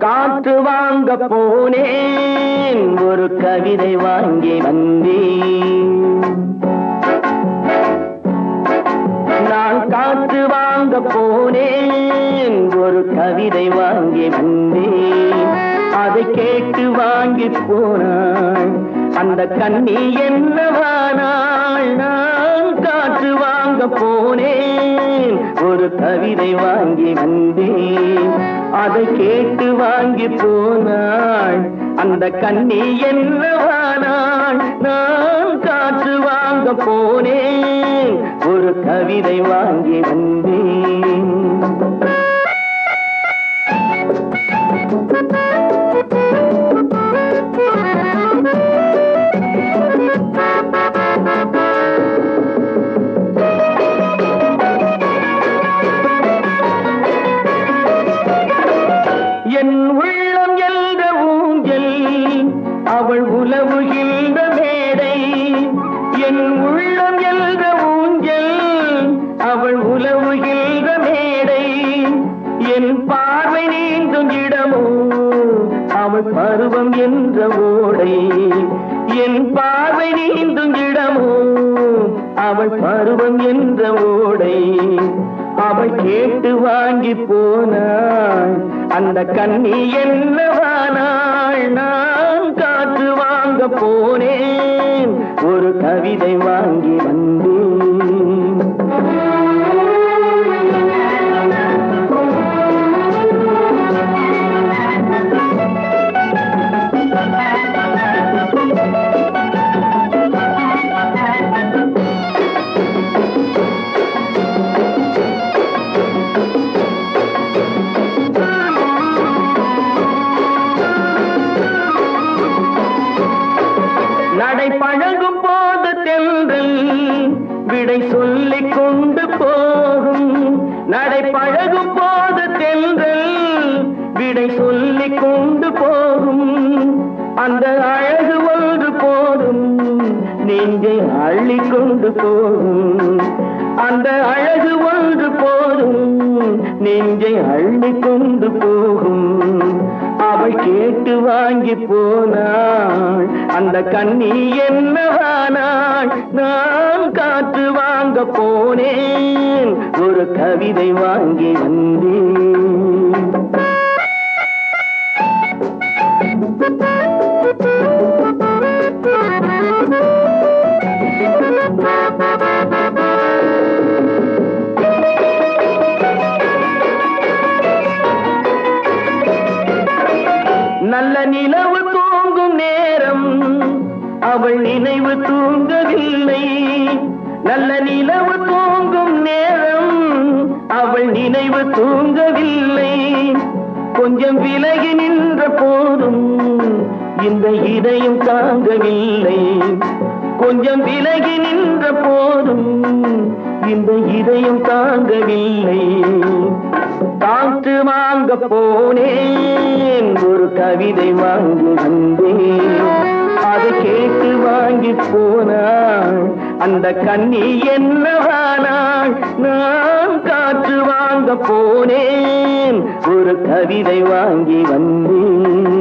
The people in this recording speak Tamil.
காற்று வாங்க போனேன், ஒரு கவிதை வாங்கி வந்தேன். நான் காற்று வாங்க போனேன், ஒரு கவிதை வாங்கி வந்தேன். அதை கேட்டு வாங்கி போனாள் அந்த கண்ணி என்னவானாள். நான் காற்று வாங்க போனேன், ஒரு கவிதை வாங்கி வந்தேன். அதை கேட்டு வாங்கி போனாள் அந்த கண்ணி என்னவானாள். நான் காற்று வாங்க போனேன், ஒரு கவிதை வாங்கி வந்தேன். என் உள்ளம் என்ற ஊஞ்சல், அவள் உலவுகின்ற மேடை. என் உள்ளம் என்ற ஊஞ்சல், அவள் உலவுகின்ற மேடை. என் பார்வை நீந்தும் இடமோ அவள் பருவம் என்ற ஓடை. என் பார்வை நீந்தும் இடமோ அவள் பருவம் என்ற ஓடை. அவள் கேட்டு வாங்கி போனாள் அந்த கண்ணி என்னவானாள். நான் காற்று வாங்க போனேன், ஒரு கவிதை வாங்கி வந்தேன். நடை பழகும் போது தென்றல் விடை சொல்லிக் கொண்டு போகும். நடை பழகும் போது தென்றல் விடை சொல்லிக் கொண்டு போகும். அந்த அழகு ஒன்று போதும் நெஞ்சை அள்ளிக் கொண்டு போகும். அந்த அழகு ஒன்று போதும் நெஞ்சை அள்ளிக் கொண்டு போகும். அவள் கேட்டு வாங்கி போனாள் அந்த கண்ணி என்னவானாள். நான் காற்று வாங்க போனேன், ஒரு கவிதை வாங்கி வந்தேன். நல்ல நிலவு தூங்கும் நேரம் அவள் நினைவு தூங்கவில்லை. நல்ல நிலவு தூங்கும் நேரம் அவள் நினைவு தூங்கவில்லை. கொஞ்சம் விலகி நின்ற போதும் இந்த இதயம் தாங்கவில்லை. கொஞ்சம் விலகி நின்ற போதும் இந்த இதயம் தாங்கவில்லை. காற்று வாங்க போனேன், ஒரு கவிதை வாங்கி வந்தேன். அதை கேட்டு வாங்கி போனாள் அந்த கண்ணி என்னவானாள். நான் காற்று வாங்க போனேன், ஒரு கவிதை வாங்கி வந்தேன்.